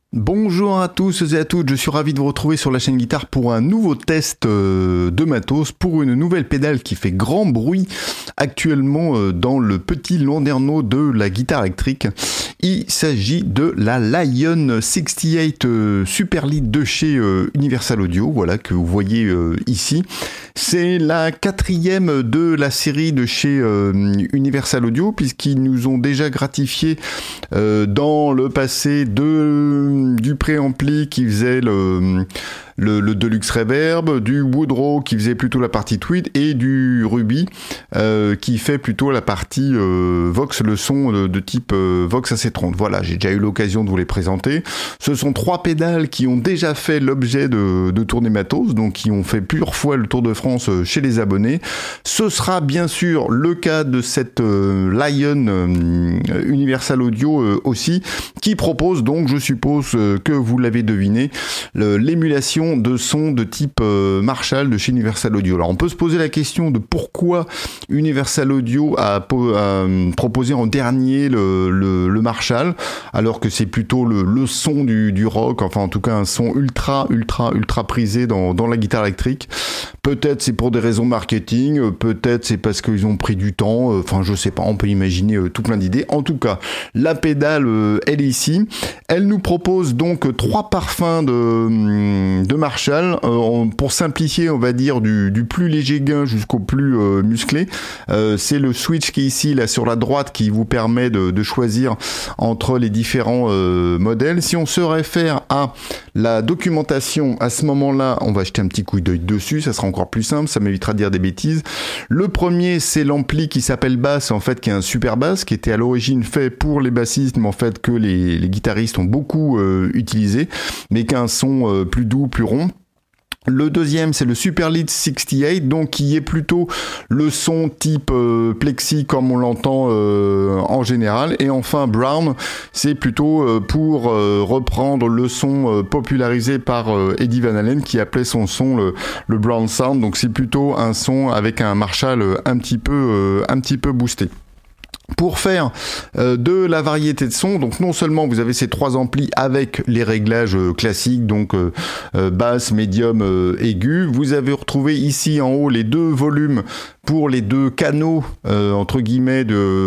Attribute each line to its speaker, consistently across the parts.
Speaker 1: Bonjour à tous et à toutes, je suis ravi de vous retrouver sur la chaîne Guitare pour un nouveau test de matos, pour une nouvelle pédale qui fait grand bruit actuellement dans le petit landerneau de la guitare électrique. Il s'agit de la Lion 68 Super Lead de chez Universal Audio, voilà, que vous voyez ici. C'est la quatrième de la série de chez Universal Audio, puisqu'ils nous ont déjà gratifié dans le passé du préampli qui faisait le Deluxe Reverb, du Woodrow qui faisait plutôt la partie tweed et du Ruby qui fait plutôt la partie Vox, le son de type Vox AC30. Voilà, j'ai déjà eu l'occasion de vous les présenter. Ce sont trois pédales qui ont déjà fait l'objet de tournées matos, donc qui ont fait plusieurs fois le Tour de France chez les abonnés. Ce sera bien sûr le cas de cette Lion Universal Audio aussi, qui propose donc, je suppose que vous l'avez deviné, l'émulation de son de type Marshall de chez Universal Audio. Alors on peut se poser la question de pourquoi Universal Audio a proposé en dernier le Marshall, alors que c'est plutôt le son du rock, enfin en tout cas un son ultra prisé dans la guitare électrique. Peut-être c'est pour des raisons marketing, peut-être c'est parce qu'ils ont pris du temps, enfin je sais pas, on peut imaginer tout plein d'idées. En tout cas, la pédale elle est ici. Elle nous propose donc trois parfums de Marshall, pour simplifier, on va dire du plus léger gain jusqu'au plus musclé. C'est le switch qui est ici, là sur la droite, qui vous permet de choisir entre les différents modèles. Si on se réfère à la documentation, à ce moment-là, on va jeter un petit coup d'œil dessus, ça sera encore plus simple, ça m'évitera de dire des bêtises. Le premier, c'est l'ampli qui s'appelle basse, en fait, qui est un super basse, qui était à l'origine fait pour les bassistes, mais en fait que les guitaristes ont beaucoup utilisé, mais qui a un son plus doux, plus rond. Le deuxième, c'est le Super Lead 68, donc qui est plutôt le son type plexi comme on l'entend en général. Et enfin, Brown, c'est plutôt pour reprendre le son popularisé par Eddie Van Halen, qui appelait son son le Brown Sound. Donc c'est plutôt un son avec un Marshall un petit peu boosté. Pour faire de la variété de sons, donc non seulement vous avez ces trois amplis avec les réglages classiques, donc basse, médium, aigu, vous avez retrouvé ici en haut les deux volumes pour les deux canaux entre guillemets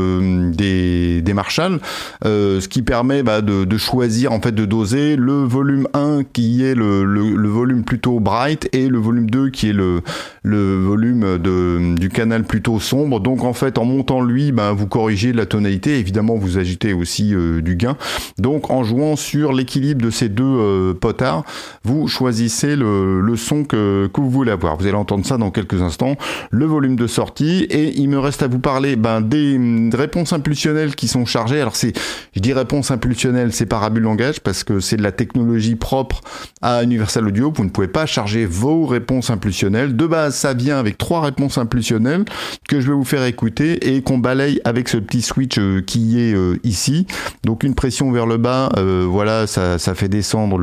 Speaker 1: des Marshall, ce qui permet de choisir, en fait, de doser le volume 1 qui est le volume plutôt bright et le volume 2 qui est le volume du canal plutôt sombre. Donc en fait, en montant lui, vous corrigez la tonalité, évidemment vous agitez aussi du gain. Donc en jouant sur l'équilibre de ces deux potards, vous choisissez le son que vous voulez avoir. Vous allez entendre ça dans quelques instants, le volume de sortie, et il me reste à vous parler des réponses impulsionnelles qui sont chargées. Alors je dis réponse impulsionnelle, c'est par abus de langage, parce que c'est de la technologie propre à Universal Audio. Vous ne pouvez pas charger vos réponses impulsionnelles. De base, ça vient avec trois réponses impulsionnelles que je vais vous faire écouter et qu'on balaye avec ce petit switch qui est ici. Donc une pression vers le bas, voilà, ça fait descendre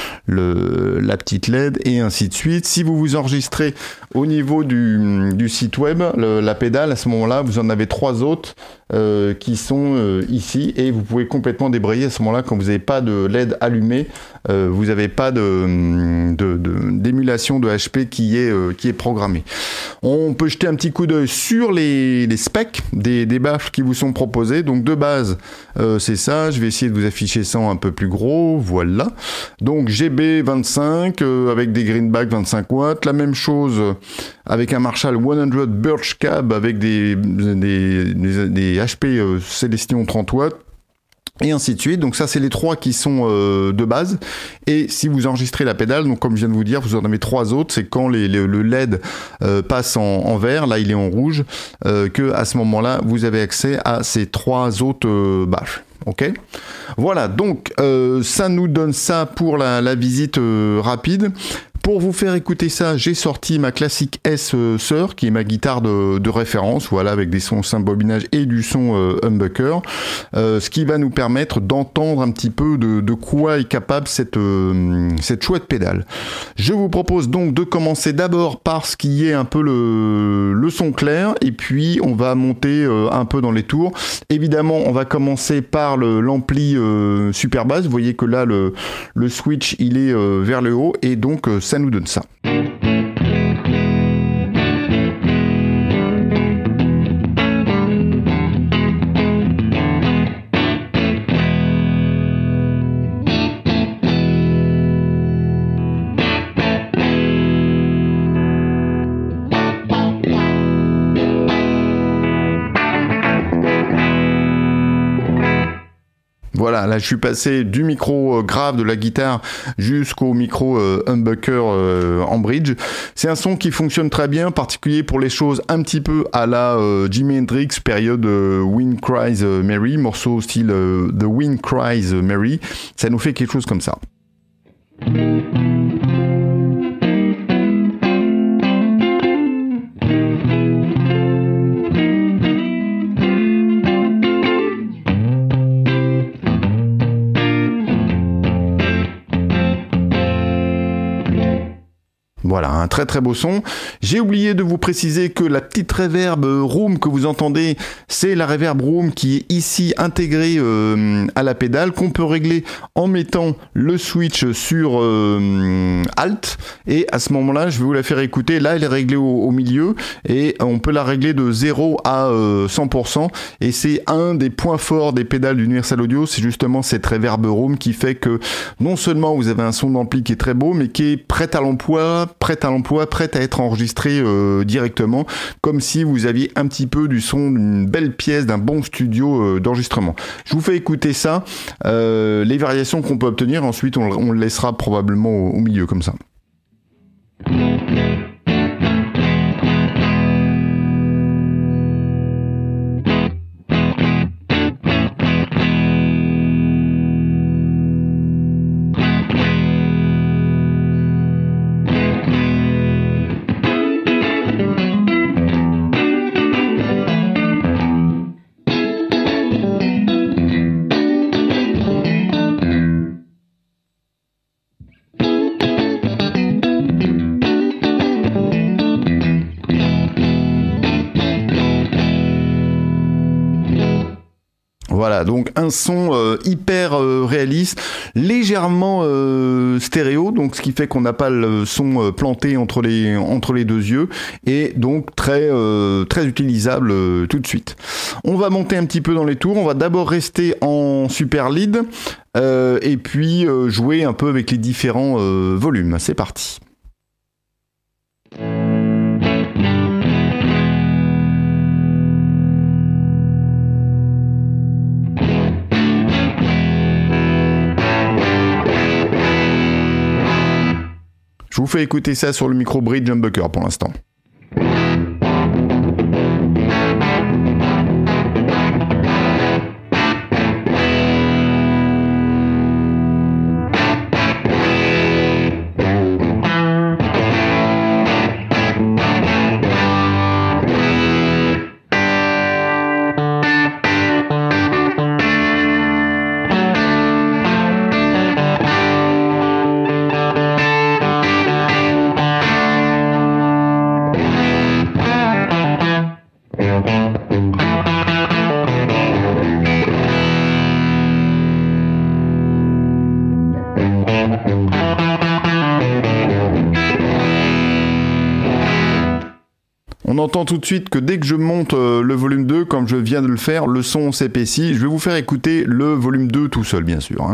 Speaker 1: la petite LED et ainsi de suite. Si vous vous enregistrez au niveau du site web, la pédale, à ce moment-là, vous en avez trois autres qui sont ici, et vous pouvez complètement débrayer à ce moment-là quand vous n'avez pas de LED allumé. Vous n'avez pas d'émulation de HP qui est programmée. On peut jeter un petit coup d'œil sur les specs des baffles qui vous sont proposés. Donc de base, c'est ça. Je vais essayer de vous afficher ça en un peu plus gros. Voilà. Donc GB 25 avec des greenback 25 watts. La même chose avec un Marshall 100 Birch Cab avec des HP Celestion 30 watts. Et ainsi de suite. Donc ça, c'est les trois qui sont de base. Et si vous enregistrez la pédale, donc comme je viens de vous dire, vous en avez trois autres. C'est quand le LED passe en vert, là il est en rouge, que à ce moment-là, vous avez accès à ces trois autres baffles. Ok, voilà, donc ça nous donne ça pour la visite rapide. Pour vous faire écouter ça, j'ai sorti ma classique S Sir, qui est ma guitare de référence, voilà, avec des sons simple bobinage et du son humbucker, ce qui va nous permettre d'entendre un petit peu de quoi est capable cette chouette pédale. Je vous propose donc de commencer d'abord par ce qui est un peu le son clair, et puis on va monter un peu dans les tours. Évidemment, on va commencer par l'ampli super basse. Vous voyez que là, le switch, il est vers le haut, et donc ça nous donne ça. Voilà, là je suis passé du micro grave de la guitare jusqu'au micro humbucker en bridge. C'est un son qui fonctionne très bien, en particulier pour les choses un petit peu à la Jimi Hendrix, période Wind Cries Mary, morceau style The Wind Cries Mary. Ça nous fait quelque chose comme ça. Voilà, un très très beau son. J'ai oublié de vous préciser que la petite reverb room que vous entendez, c'est la reverb room qui est ici intégrée à la pédale, qu'on peut régler en mettant le switch sur Alt, et à ce moment-là, je vais vous la faire écouter. Là, elle est réglée au milieu, et on peut la régler de 0 à 100%, et c'est un des points forts des pédales d'Universal Audio, c'est justement cette reverb room qui fait que non seulement vous avez un son d'ampli qui est très beau, mais qui est prêt à l'emploi, prête à être enregistrée directement, comme si vous aviez un petit peu du son d'une belle pièce, d'un bon studio d'enregistrement. Je vous fais écouter ça, les variations qu'on peut obtenir, ensuite on le laissera probablement au milieu comme ça. Voilà, donc un son hyper réaliste, légèrement stéréo, donc ce qui fait qu'on n'a pas le son planté entre les deux yeux, et donc très utilisable tout de suite. On va monter un petit peu dans les tours, on va d'abord rester en super lead, et puis jouer un peu avec les différents volumes. C'est parti. Je vous fais écouter ça sur le micro bridge humbucker pour l'instant. On entend tout de suite que dès que je monte le volume 2, comme je viens de le faire, le son s'épaissit. Je vais vous faire écouter le volume 2 tout seul, bien sûr.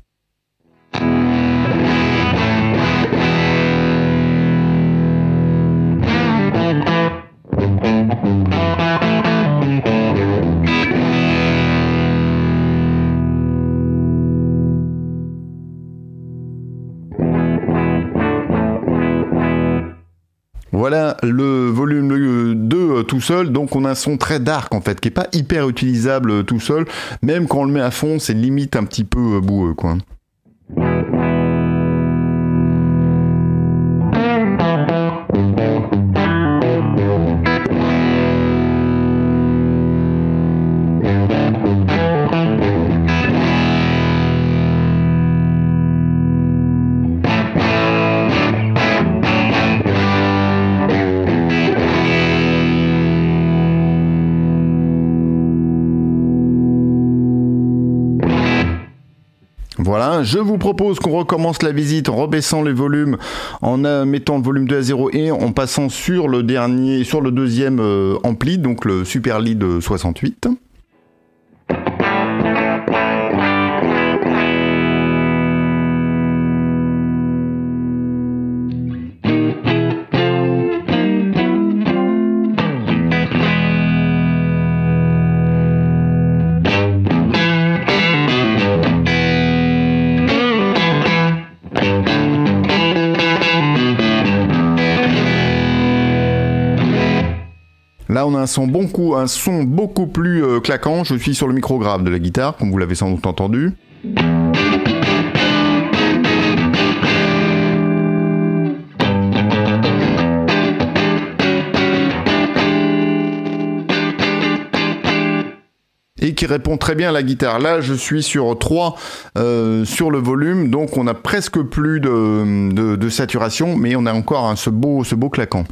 Speaker 1: Voilà le volume 2 tout seul, donc on a un son très dark en fait, qui est pas hyper utilisable tout seul, même quand on le met à fond, c'est limite un petit peu boueux quoi. Voilà, je vous propose qu'on recommence la visite en rebaissant les volumes, en mettant le volume 2 à 0 et en passant sur le deuxième ampli, donc le Super Lead 68. Là, on a un son beaucoup plus claquant. Je suis sur le micro grave de la guitare, comme vous l'avez sans doute entendu. Et qui répond très bien à la guitare. Là, je suis sur 3 sur le volume, donc on a presque plus de saturation, mais on a encore ce beau claquant.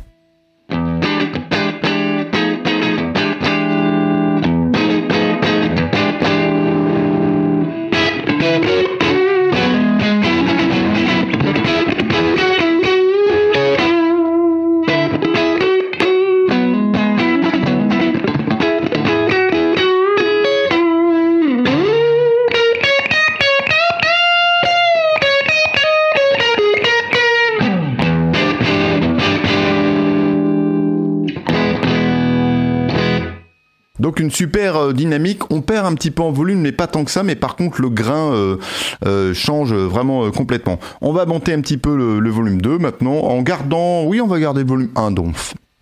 Speaker 1: Donc une super dynamique, on perd un petit peu en volume, mais pas tant que ça, mais par contre le grain change vraiment complètement. On va monter un petit peu le volume 2 maintenant, en gardant, oui on va garder le volume 1 donc.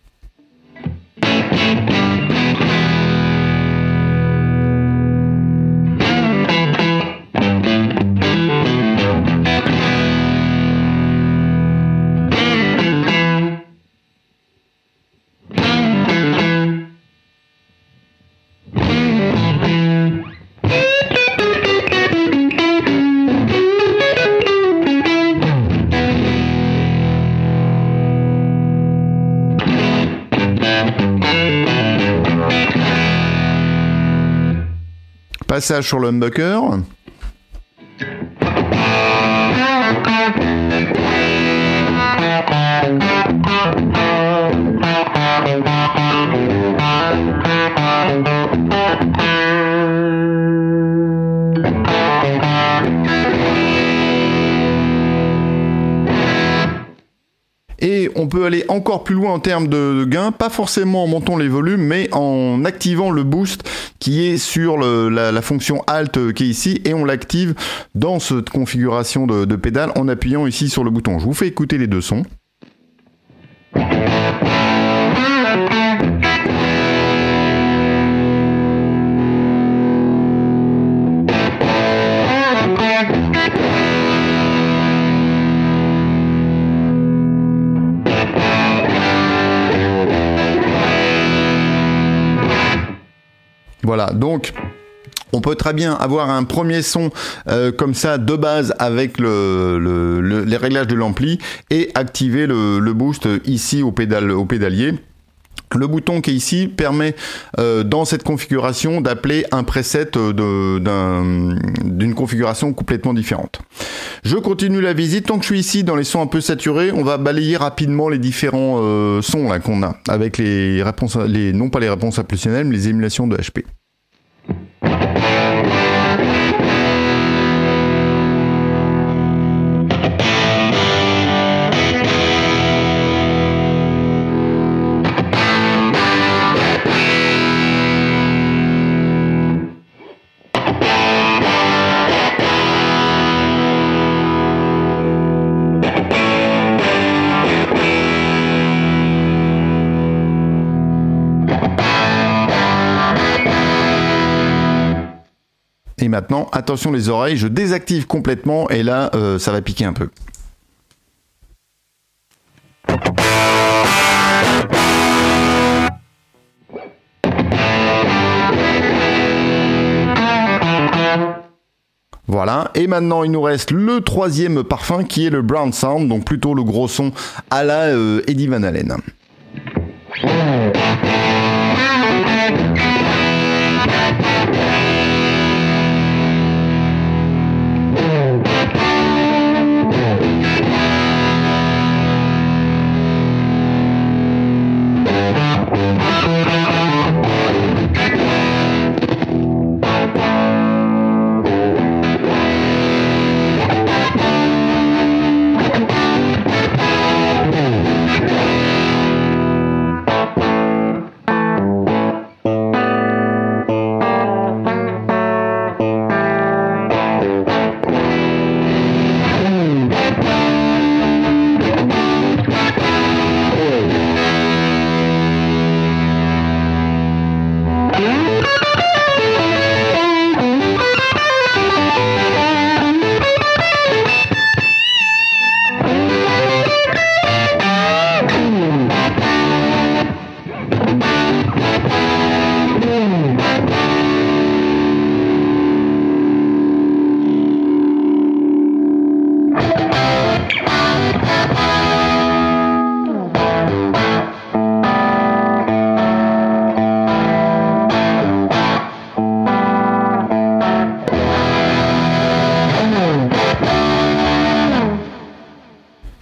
Speaker 1: Passage sur le humbucker. Et on peut aller encore plus loin en termes de gain, pas forcément en montant les volumes, mais en activant le boost qui est sur la fonction Alt qui est ici, et on l'active dans cette configuration de pédale en appuyant ici sur le bouton. Je vous fais écouter les deux sons. Voilà, donc on peut très bien avoir un premier son comme ça de base avec les réglages de l'ampli et activer le boost ici au pédalier. Le bouton qui est ici permet dans cette configuration d'appeler un preset d'une configuration complètement différente. Je continue la visite. Tant que je suis ici dans les sons un peu saturés, on va balayer rapidement les différents sons là qu'on a avec les réponses, non pas les réponses impulsionnelles, mais les émulations de HP. Et maintenant, attention les oreilles, je désactive complètement et là, ça va piquer un peu. Voilà, et maintenant il nous reste le troisième parfum qui est le Brown Sound, donc plutôt le gros son à la Eddie Van Halen.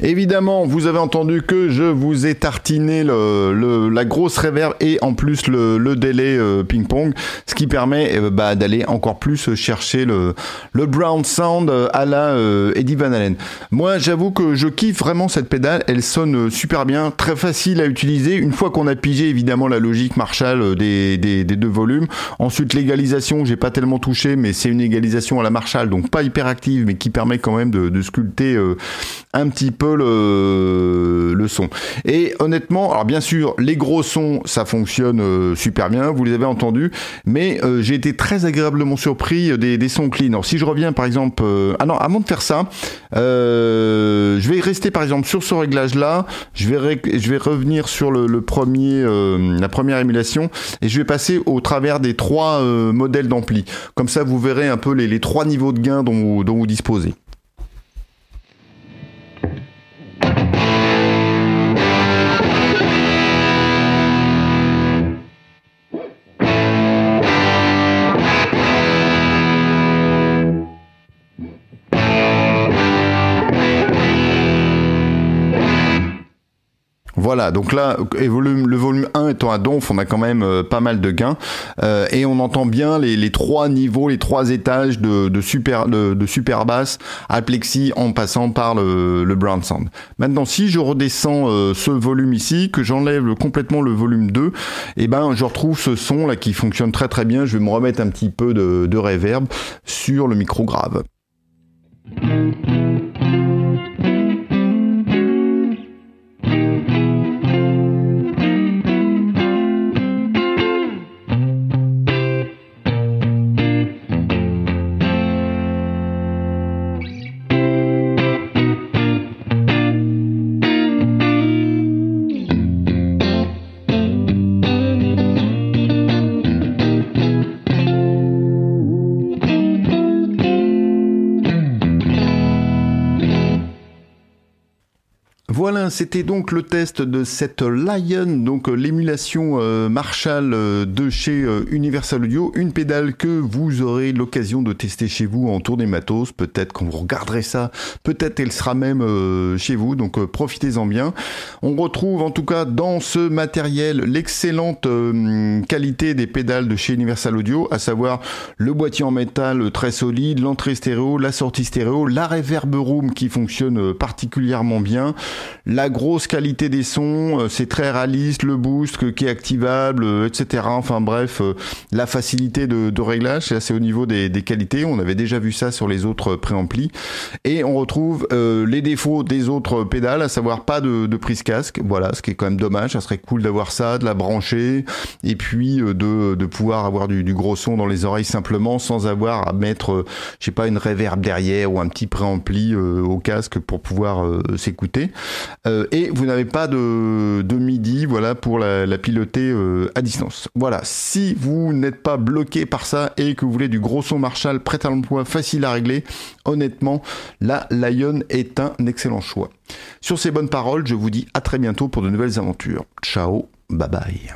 Speaker 1: Évidemment, vous avez entendu que je vous ai tartiné la grosse reverb et en plus le délai ping-pong, ce qui permet d'aller encore plus chercher le brown sound à la Eddie Van Halen. Moi, j'avoue que je kiffe vraiment cette pédale, elle sonne super bien, très facile à utiliser. Une fois qu'on a pigé évidemment la logique Marshall des deux volumes, ensuite l'égalisation, j'ai pas tellement touché, mais c'est une égalisation à la Marshall, donc pas hyper active, mais qui permet quand même de sculpter un petit peu le son. Et honnêtement, alors bien sûr, les gros sons, ça fonctionne super bien, vous les avez entendus, mais j'ai été très agréablement surpris des sons clean. Alors si je reviens par exemple, avant de faire ça, je vais rester par exemple sur ce réglage-là, je vais revenir sur le premier, la première émulation, et je vais passer au travers des trois modèles d'ampli. Comme ça, vous verrez un peu les trois niveaux de gain dont vous disposez. Voilà, donc là, le volume 1 étant à donf, on a quand même pas mal de gains, et on entend bien les trois niveaux, les trois étages de super basse à plexi en passant par le brown sound. Maintenant, si je redescends ce volume ici, que j'enlève complètement le volume 2, et je retrouve ce son là qui fonctionne très très bien. Je vais me remettre un petit peu de reverb sur le micro grave. Voilà, c'était donc le test de cette Lion, donc l'émulation Marshall de chez Universal Audio, une pédale que vous aurez l'occasion de tester chez vous en tournée matos, peut-être quand vous regarderez ça, peut-être elle sera même chez vous, donc profitez-en bien. On retrouve en tout cas dans ce matériel l'excellente qualité des pédales de chez Universal Audio, à savoir le boîtier en métal très solide, l'entrée stéréo, la sortie stéréo, la reverb room qui fonctionne particulièrement bien, la grosse qualité des sons, c'est très réaliste, le boost qui est activable, etc. Enfin bref, la facilité de réglage, c'est au niveau des qualités. On avait déjà vu ça sur les autres préamplis. Et on retrouve les défauts des autres pédales, à savoir pas de prise casque. Voilà, ce qui est quand même dommage. Ça serait cool d'avoir ça, de la brancher, et puis de pouvoir avoir du gros son dans les oreilles simplement, sans avoir à mettre, je sais pas, une reverb derrière ou un petit préampli au casque pour pouvoir s'écouter. Et vous n'avez pas de MIDI, voilà, pour la piloter à distance. Voilà, si vous n'êtes pas bloqué par ça et que vous voulez du gros son Marshall prêt à l'emploi, facile à régler, honnêtement, la Lion est un excellent choix. Sur ces bonnes paroles, je vous dis à très bientôt pour de nouvelles aventures. Ciao, bye bye.